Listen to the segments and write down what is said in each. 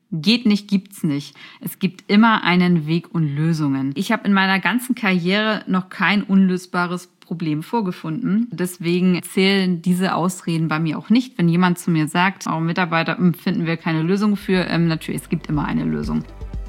Geht nicht, gibt's nicht. Es gibt immer einen Weg und Lösungen. Ich habe in meiner ganzen Karriere noch kein unlösbares Problem vorgefunden. Deswegen zählen diese Ausreden bei mir auch nicht. Wenn jemand zu mir sagt, Mitarbeiter, finden wir keine Lösung für, natürlich, es gibt immer eine Lösung.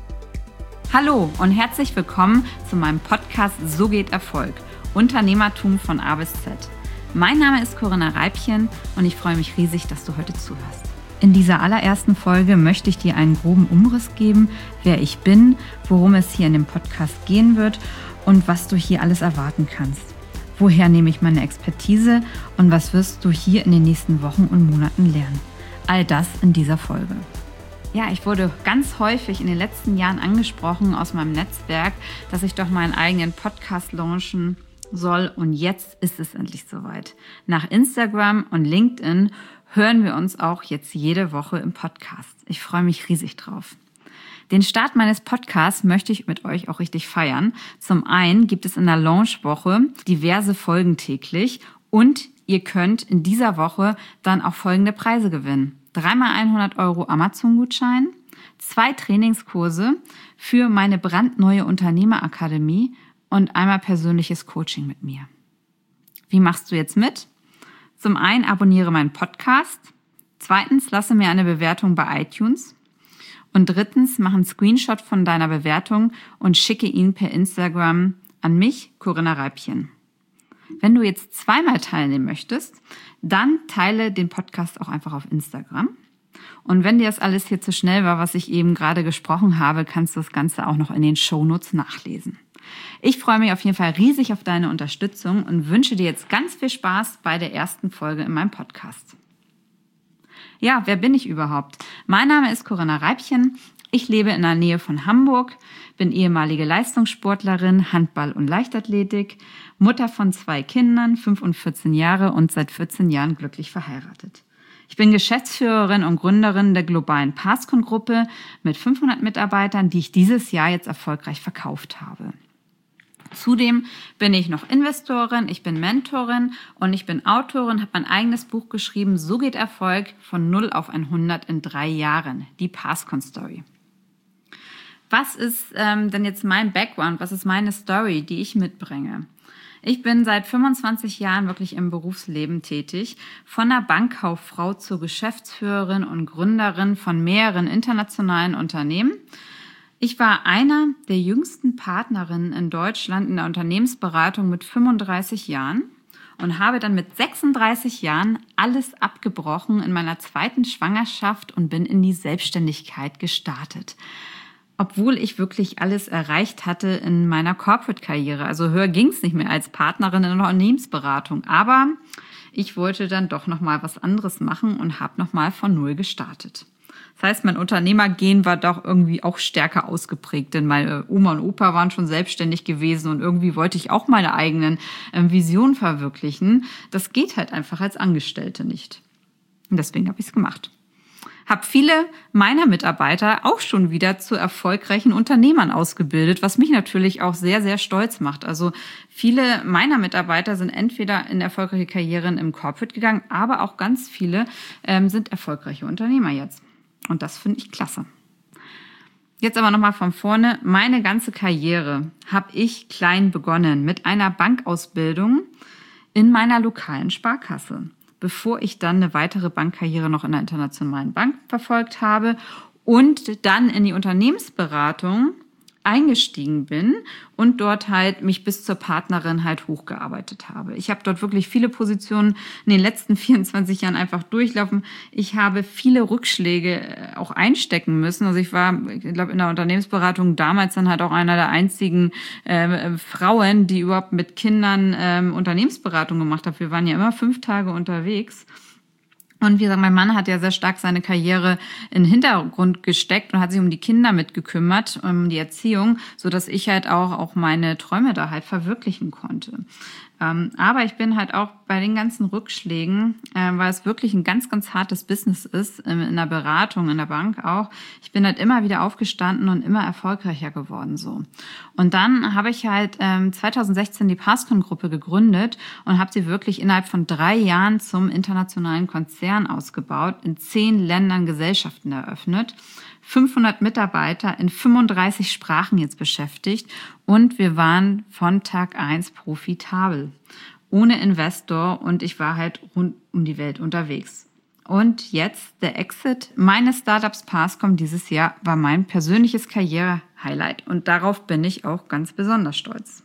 Hallo und herzlich willkommen zu meinem Podcast So geht Erfolg. Unternehmertum von A bis Z. Mein Name ist Corinna Reibchen und ich freue mich riesig, dass du heute zuhörst. In dieser allerersten Folge möchte ich dir einen groben Umriss geben, wer ich bin, worum es hier in dem Podcast gehen wird und was du hier alles erwarten kannst. Woher nehme ich meine Expertise und was wirst du hier in den nächsten Wochen und Monaten lernen? All das in dieser Folge. Ja, ich wurde ganz häufig in den letzten Jahren angesprochen aus meinem Netzwerk, dass ich doch meinen eigenen Podcast launchen soll und jetzt ist es endlich soweit. Nach Instagram und LinkedIn hören wir uns auch jetzt jede Woche im Podcast. Ich freue mich riesig drauf. Den Start meines Podcasts möchte ich mit euch auch richtig feiern. Zum einen gibt es in der Launchwoche diverse Folgen täglich und ihr könnt in dieser Woche dann auch folgende Preise gewinnen. 3x 100 € Amazon-Gutschein, 2 Trainingskurse für meine brandneue Unternehmerakademie und einmal persönliches Coaching mit mir. Wie machst du jetzt mit? Zum einen abonniere meinen Podcast, zweitens lasse mir eine Bewertung bei iTunes und drittens mach einen Screenshot von deiner Bewertung und schicke ihn per Instagram an mich, Corinna Reibchen. Wenn du jetzt zweimal teilnehmen möchtest, dann teile den Podcast auch einfach auf Instagram. Und wenn dir das alles hier zu schnell war, was ich eben gerade gesprochen habe, kannst du das Ganze auch noch in den Shownotes nachlesen. Ich freue mich auf jeden Fall riesig auf deine Unterstützung und wünsche dir jetzt ganz viel Spaß bei der ersten Folge in meinem Podcast. Ja, wer bin ich überhaupt? Mein Name ist Corinna Reibchen. Ich lebe in der Nähe von Hamburg, bin ehemalige Leistungssportlerin, Handball- und Leichtathletik, Mutter von 2 Kindern, 5 und 14 Jahre und seit 14 Jahren glücklich verheiratet. Ich bin Geschäftsführerin und Gründerin der globalen Passcon-Gruppe mit 500 Mitarbeitern, die ich dieses Jahr jetzt erfolgreich verkauft habe. Zudem bin ich noch Investorin, ich bin Mentorin und ich bin Autorin, habe mein eigenes Buch geschrieben, So geht Erfolg von 0 auf 100 in 3 Jahren, die Passcon Story. Was ist denn jetzt mein Background, was ist meine Story, die ich mitbringe? Ich bin seit 25 Jahren wirklich im Berufsleben tätig, von der Bankkauffrau zur Geschäftsführerin und Gründerin von mehreren internationalen Unternehmen. Ich war einer der jüngsten Partnerinnen in Deutschland in der Unternehmensberatung mit 35 Jahren und habe dann mit 36 Jahren alles abgebrochen in meiner 2. Schwangerschaft und bin in die Selbstständigkeit gestartet. Obwohl ich wirklich alles erreicht hatte in meiner Corporate-Karriere. Also höher ging es nicht mehr als Partnerin in der Unternehmensberatung. Aber ich wollte dann doch nochmal was anderes machen und habe nochmal von 0 gestartet. Das heißt, mein Unternehmergehen war doch irgendwie auch stärker ausgeprägt, denn meine Oma und Opa waren schon selbstständig gewesen und irgendwie wollte ich auch meine eigenen Visionen verwirklichen. Das geht halt einfach als Angestellte nicht. Und deswegen habe ich es gemacht. Habe viele meiner Mitarbeiter auch schon wieder zu erfolgreichen Unternehmern ausgebildet, was mich natürlich auch sehr, sehr stolz macht. Also viele meiner Mitarbeiter sind entweder in erfolgreiche Karrieren im Corporate gegangen, aber auch ganz viele sind erfolgreiche Unternehmer jetzt. Und das finde ich klasse. Jetzt aber nochmal von vorne. Meine ganze Karriere habe ich klein begonnen mit einer Bankausbildung in meiner lokalen Sparkasse, bevor ich dann eine weitere Bankkarriere noch in einer internationalen Bank verfolgt habe und dann in die Unternehmensberatung eingestiegen bin und dort halt mich bis zur Partnerin halt hochgearbeitet habe. Ich habe dort wirklich viele Positionen in den letzten 24 Jahren einfach durchlaufen. Ich habe viele Rückschläge auch einstecken müssen. Also ich war, ich glaube, in der Unternehmensberatung damals dann halt auch einer der einzigen Frauen, die überhaupt mit Kindern Unternehmensberatung gemacht hat. Wir waren ja immer 5 Tage unterwegs. Und wie gesagt, mein Mann hat ja sehr stark seine Karriere in den Hintergrund gesteckt und hat sich um die Kinder mitgekümmert, um die Erziehung, so dass ich halt auch meine Träume da halt verwirklichen konnte. Aber ich bin halt auch bei den ganzen Rückschlägen, weil es wirklich ein ganz, ganz hartes Business ist, in der Beratung, in der Bank auch. Ich bin halt immer wieder aufgestanden und immer erfolgreicher geworden so. Und dann habe ich halt 2016 die Passcon-Gruppe gegründet und habe sie wirklich innerhalb von 3 Jahren zum internationalen Konzern ausgebaut, in 10 Ländern Gesellschaften eröffnet, 500 Mitarbeiter in 35 Sprachen jetzt beschäftigt und wir waren von Tag 1 profitabel. Ohne Investor und ich war halt rund um die Welt unterwegs. Und jetzt der Exit meines Startups Passcom dieses Jahr war mein persönliches Karriere-Highlight und darauf bin ich auch ganz besonders stolz.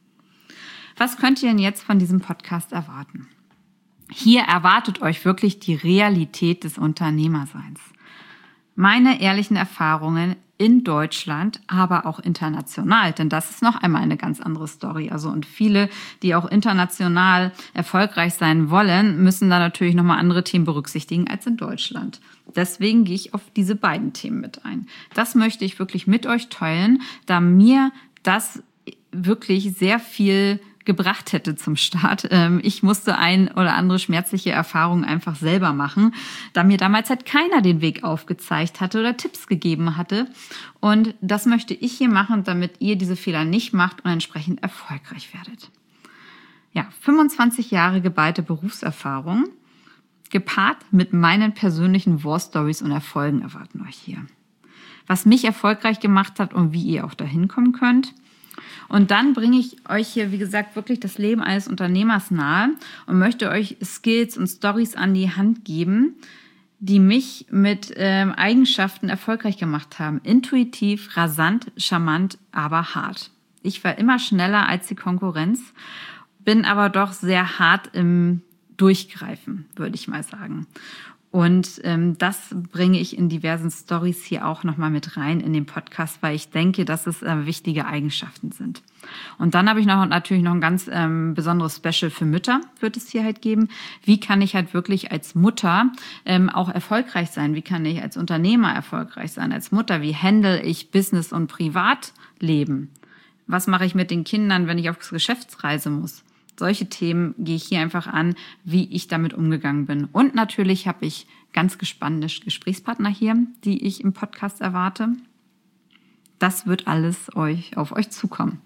Was könnt ihr denn jetzt von diesem Podcast erwarten? Hier erwartet euch wirklich die Realität des Unternehmerseins. Meine ehrlichen Erfahrungen in Deutschland, aber auch international, denn das ist noch einmal eine ganz andere Story. Und viele, die auch international erfolgreich sein wollen, müssen da natürlich nochmal andere Themen berücksichtigen als in Deutschland. Deswegen gehe ich auf diese beiden Themen mit ein. Das möchte ich wirklich mit euch teilen, da mir das wirklich sehr viel gebracht hätte zum Start. Ich musste ein oder andere schmerzliche Erfahrung einfach selber machen, da mir damals halt keiner den Weg aufgezeigt hatte oder Tipps gegeben hatte. Und das möchte ich hier machen, damit ihr diese Fehler nicht macht und entsprechend erfolgreich werdet. Ja, 25 Jahre geballte Berufserfahrung, gepaart mit meinen persönlichen War-Stories und Erfolgen erwarten euch hier. Was mich erfolgreich gemacht hat und wie ihr auch dahin kommen könnt. Und dann bringe ich euch hier, wie gesagt, wirklich das Leben eines Unternehmers nahe und möchte euch Skills und Stories an die Hand geben, die mich mit Eigenschaften erfolgreich gemacht haben. Intuitiv, rasant, charmant, aber hart. Ich war immer schneller als die Konkurrenz, bin aber doch sehr hart im Durchgreifen, würde ich mal sagen. Und das bringe ich in diversen Stories hier auch nochmal mit rein in den Podcast, weil ich denke, dass es wichtige Eigenschaften sind. Und dann habe ich natürlich noch ein ganz besonderes Special für Mütter, wird es hier halt geben. Wie kann ich halt wirklich als Mutter auch erfolgreich sein? Wie kann ich als Unternehmer erfolgreich sein? Als Mutter, wie handle ich Business und Privatleben? Was mache ich mit den Kindern, wenn ich auf Geschäftsreise muss? Solche Themen gehe ich hier einfach an, wie ich damit umgegangen bin. Und natürlich habe ich ganz gespannte Gesprächspartner hier, die ich im Podcast erwarte. Das wird alles auf euch zukommen.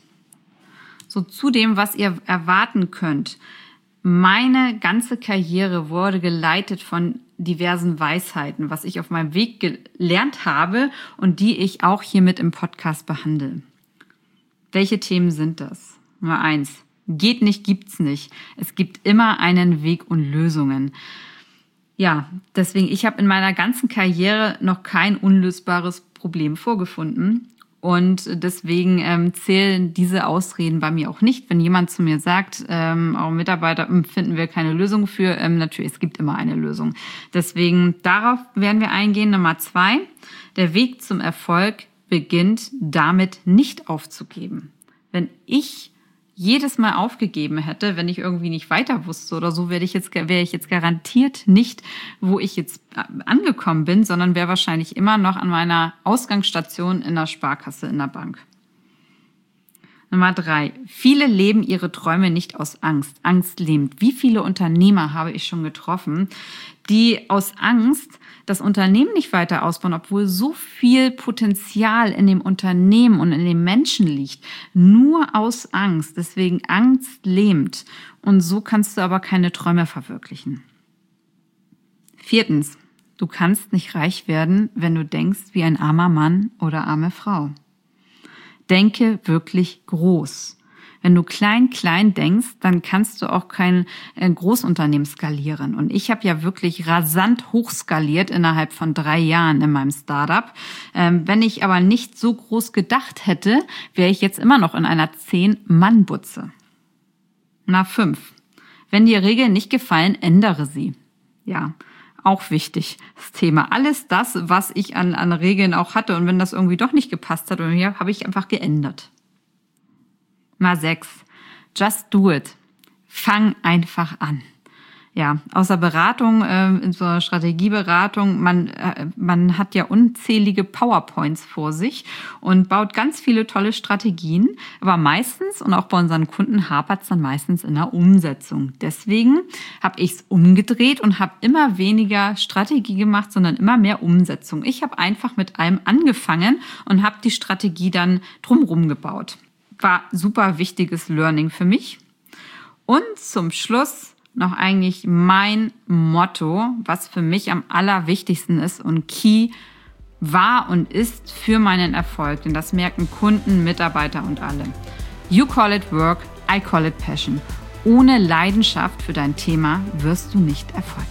So zu dem, was ihr erwarten könnt. Meine ganze Karriere wurde geleitet von diversen Weisheiten, was ich auf meinem Weg gelernt habe und die ich auch hier mit im Podcast behandle. Welche Themen sind das? Nummer 1. Geht nicht, gibt's nicht. Es gibt immer einen Weg und Lösungen. Ja, deswegen, ich habe in meiner ganzen Karriere noch kein unlösbares Problem vorgefunden. Und deswegen zählen diese Ausreden bei mir auch nicht. Wenn jemand zu mir sagt, auch Mitarbeiter, finden wir keine Lösung für, natürlich, es gibt immer eine Lösung. Deswegen, darauf werden wir eingehen. Nummer 2, der Weg zum Erfolg beginnt damit, nicht aufzugeben. Wenn ich jedes Mal aufgegeben hätte, wenn ich irgendwie nicht weiter wusste oder so, wäre ich jetzt garantiert nicht, wo ich jetzt angekommen bin, sondern wäre wahrscheinlich immer noch an meiner Ausgangsstation in der Sparkasse in der Bank. Nummer 3. Viele leben ihre Träume nicht aus Angst. Angst lähmt. Wie viele Unternehmer habe ich schon getroffen, die aus Angst das Unternehmen nicht weiter ausbauen, obwohl so viel Potenzial in dem Unternehmen und in den Menschen liegt. Nur aus Angst. Deswegen Angst lähmt. Und so kannst du aber keine Träume verwirklichen. 4. Du kannst nicht reich werden, wenn du denkst wie ein armer Mann oder arme Frau. Denke wirklich groß. Wenn du klein denkst, dann kannst du auch kein Großunternehmen skalieren. Und ich habe ja wirklich rasant hochskaliert innerhalb von 3 Jahren in meinem Startup. Wenn ich aber nicht so groß gedacht hätte, wäre ich jetzt immer noch in einer 10-Mann-Butze. 5. Wenn dir Regeln nicht gefallen, ändere sie. Ja, auch wichtig, das Thema. Alles das, was ich an Regeln auch hatte und wenn das irgendwie doch nicht gepasst hat, habe ich einfach geändert. 6. Just do it. Fang einfach an. Ja, aus der Beratung, in so einer Strategieberatung, man hat ja unzählige PowerPoints vor sich und baut ganz viele tolle Strategien, aber meistens und auch bei unseren Kunden hapert es dann meistens in der Umsetzung. Deswegen habe ich es umgedreht und habe immer weniger Strategie gemacht, sondern immer mehr Umsetzung. Ich habe einfach mit allem angefangen und habe die Strategie dann drumherum gebaut. War super wichtiges Learning für mich. Und zum Schluss noch eigentlich mein Motto, was für mich am allerwichtigsten ist und Key war und ist für meinen Erfolg, denn das merken Kunden, Mitarbeiter und alle. You call it work, I call it passion. Ohne Leidenschaft für dein Thema wirst du nicht erfolgreich.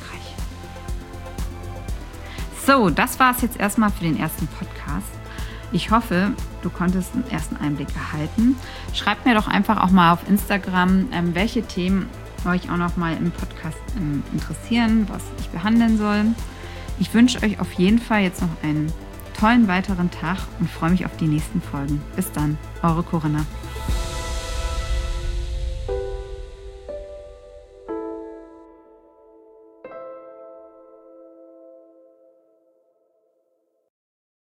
So, das war es jetzt erstmal für den ersten Podcast. Ich hoffe, du konntest einen ersten Einblick erhalten. Schreibt mir doch einfach auch mal auf Instagram, welche Themen euch auch noch mal im Podcast interessieren, was ich behandeln soll. Ich wünsche euch auf jeden Fall jetzt noch einen tollen weiteren Tag und freue mich auf die nächsten Folgen. Bis dann, eure Corinna.